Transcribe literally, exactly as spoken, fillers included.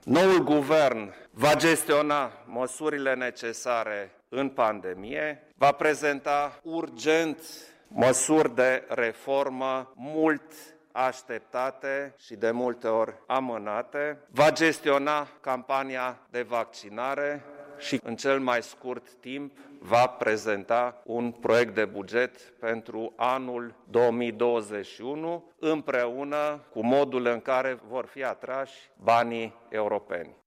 Noul guvern va gestiona măsurile necesare în pandemie, va prezenta urgent măsuri de reformă mult așteptate și de multe ori amânate, va gestiona campania de vaccinare și în cel mai scurt timp va prezenta un proiect de buget pentru anul două mii douăzeci și unu, împreună cu modul în care vor fi atrași banii europeni.